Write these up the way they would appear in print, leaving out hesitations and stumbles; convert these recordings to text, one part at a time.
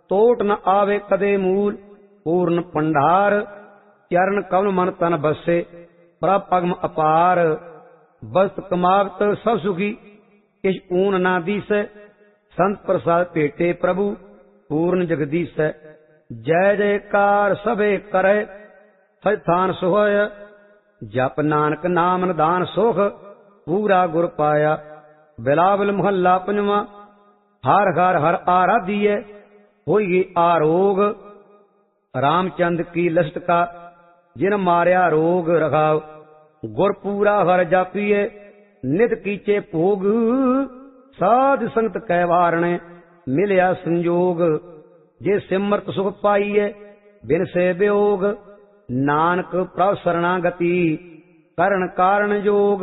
टोट न आवे कदे मूल। पूर्ण भंडार चरण कमल मन तन बसे। प्रभ अगम अपार बस्त कमावत सब सुखी। किछ ऊन ना दीसै संत प्रसाद भेटे प्रभु पूर्ण जगदीश। जय जयकार सभे करे सथान सोहय। जप नानक नाम निदान सुख पूरा गुर पाया। बिलावल महला पंजवा। हर हर हर आराधिय होइए आरोग। रामचंद की लसत का जिन मारिया रोग रखाव। गुर पूरा हर जापिए नित कीचे भोग। साध संगत कै वारणे मिलया संजोग। जे सिमरत सुख पाइए बिन से वियोग। नानक प्रभ शरणागति करण कारण जोग।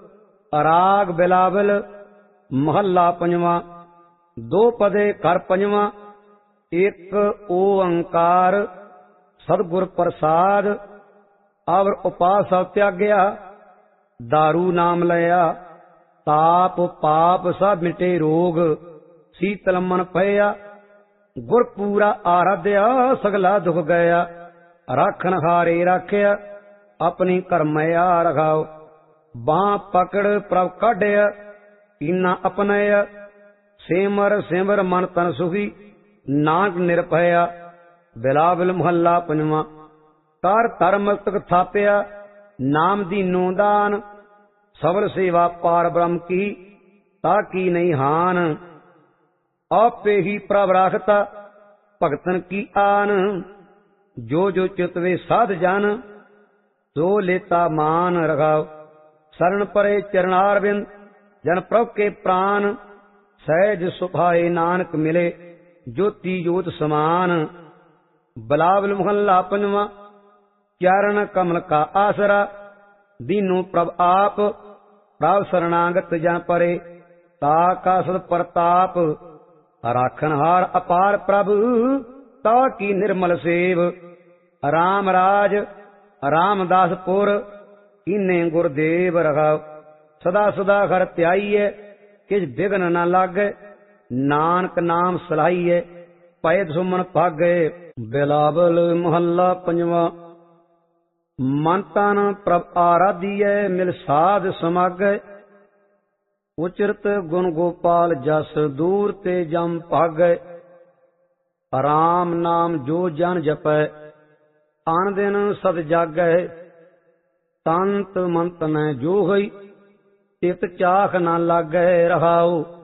राग बिलावल महला पंजवा। दो पदे कर पंजवा। एक ओंकार सतगुर प्रसाद। अवर उपास त्यागया दारू नाम लया। ताप पाप सब मिटे रोग शीतल मन पया। गुर पूरा आराध्या सगला दुख गया। राखन हारे राख्या अपनी करमया रखाओ। बाँ पकड़ प्रभ काढ़या कीना अपनया। सिमर सिमर मन तन सुखी नानक निरभया। बिलावल महला पंजवा। कर तर मस्तक थापया नाम दीनो दान। सबल सेवा पार ब्रह्म की ताकी नहीं हान। आपे ही प्रभ राखता भगतन की आन। जो जो चितवे साध जान सो लेता मान रखाओ। शरण परे चरणारविंद जन प्रभ के प्राण। सहज सुभाए नानक मिले ज्योति ज्योत समान। बिलावल महला पंजवा। चरण कमल का आसरा दीनो प्रभ आप। प्रभ शरणागत जन परे ताका सद प्रताप। राखन हार अपार प्रभु ताकी निर्मल सेव। राम राज रामदासपुर इन्ने गुरदेव रखाओ। सदा सदा घर त्याइए किस बिघन न लागे। नानक नाम सलाहिए पै सुमन भागे। बिलावल महला पंजवा। मन तन प्रभ आराधिय मिल साध समागै। उचरत गुण गोपाल जस दूर ते जम भागै। राम नाम जो जन जपै आन दिन सद जागै। तंत मंत न जो होई चित चाख न लागै रहाओ।